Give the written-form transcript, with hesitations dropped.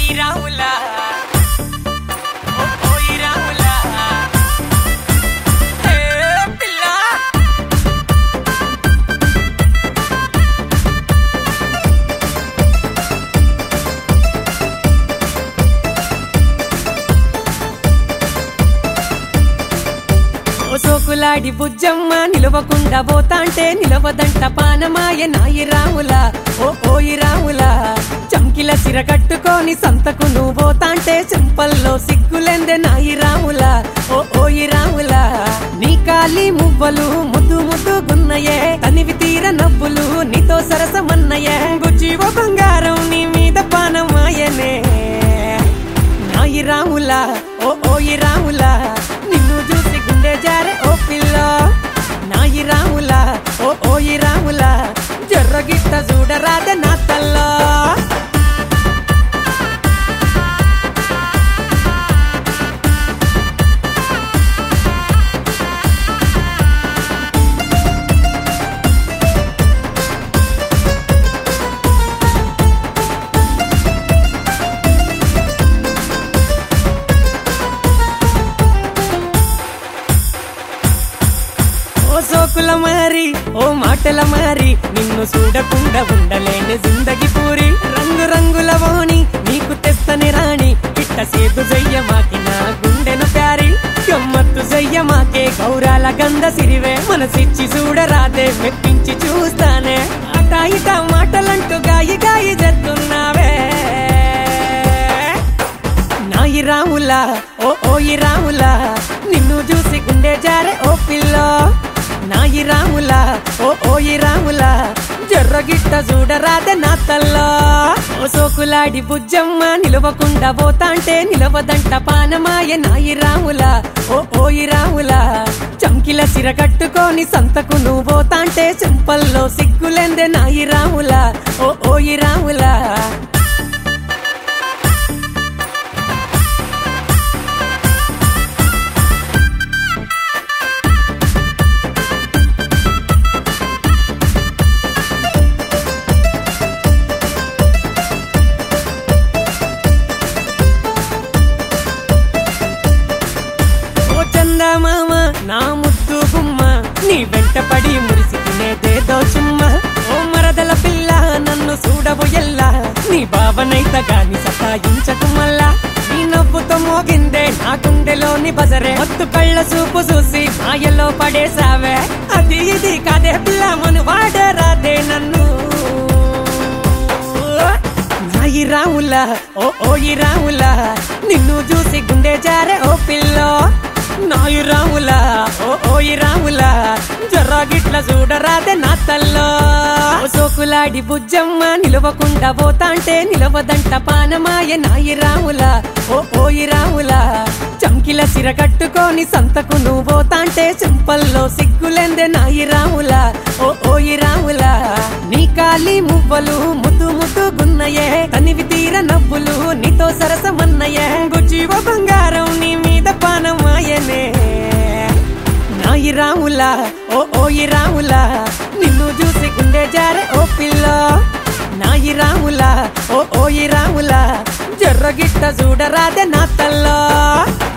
రాములా ఓయ్ రాములా హే పిల్ల సోకులాడి బుజ్జమ్మ నిలవకుండా పోతాంటే నిలవదంట పానమాయ నాయి రాములా ఓయ్ రాములా చంకిల సిర కట్టుకొని సంతకు నువ్వు పోతాంటే చెంపల్లో సిగ్గులెందే నాయి రాములా ఓయ్ రాములా నీ కాలి మువ్వలు ముద్దు ముద్దు గున్నయే తనివి తీర నవ్వులు నీతో సరసమన్నయే బుజ్జివ బంగారం నీ మీద పానమాయనే నాయి రాములా ఓయ్ రాములా నిన్ను చూసి గుండె జారే ఓ పిల్ల నాయి రాములా ఓయ్ రాములా జర్రగిట్ట చూడరాదే నా తల్లో సోకుల మారి ఓ మాటల మారి నిన్ను చూడకుండా ఉండలేని జిందగి పూరి రంగు రంగుల వాణి నీకు తెస్తని రాణి ఇట్ట సేదు జయ్యమాకి నా గుండెను ప్యారి గమ్మత్తు జయ్యమాకే గౌరాల గంధ సిరివే మనసిచ్చి చూడరాదే మెప్పించి చూస్తానే అట ఇట మాటలంటూ గాయి గాయి చేస్తున్నావే నాయి రాములా ఓయ్ రాములా నిన్ను చూసి గుండె జారే ఓ పిల్ల నాయి రాములా ఓయ్ రాములా జర్రగిట్ట చూడరాదే నా తల్లో సోకులాడి బుజ్జమ్మ నిలవకుండా పోతాంటే నిలవదంట పానమాయ నాయి రాములా ఓయ్ రాములా చంకిల సిర కట్టుకొని సంతకు నువ్వు పోతాంటే చెంపల్లో సిగ్గులెందే నాయి రాములా ఓయ్ రాములా మామ నా ముద్దు గుమ్మ నీ వెంట పడి మురిసి తినేదేదో చుమ్మ ఓ మరదల పిల్ల నన్ను చూడబోయల్లా నీ భావనైత గాని సతాయించకు మల్లా నీ నవ్వుతో మోగిందే నా గుండెలోని బజరే మొత్తు కళ్ళ చూపు చూసి మాయలో పడేసావే అది ఇది కాదే పిల్ల మను వాడరాదే నన్ను నాయి రాములా ఓయ్ రాములా నిన్ను చూసి గుండె జారే ఓ పిల్లో నాయి రాములా ఓయ్ రాములా జర్రగిట్ల చూడరాదే నా తల్లో సోకులాడి బుజ్జమ్మ నిలవకుండా పోతాంటే నిలవదంట పానమాయ నాయి రాములా ఓయ్ రాములా చంకిల సిర కట్టుకొని సంతకు నువ్వు పోతాంటే చెంపల్లో సిగ్గులెందే నాయి రాములా ఓయ్ రాములా నీ కాలి మువ్వలు ముద్దు ముద్దు గున్నయే తనివి తీర నవ్వులు నీతో సరసమన్నయే బుజ్జివ బంగారం నీ మీద పానమాయనే నాయి రాములా ఓయ్ రాములా నిన్ను చూసి గుండె జారే ఓ పిల్ల నాయి రాములా ఓయ్ రాములా జర్రగిట్ట చూడరాదే నా తల్లో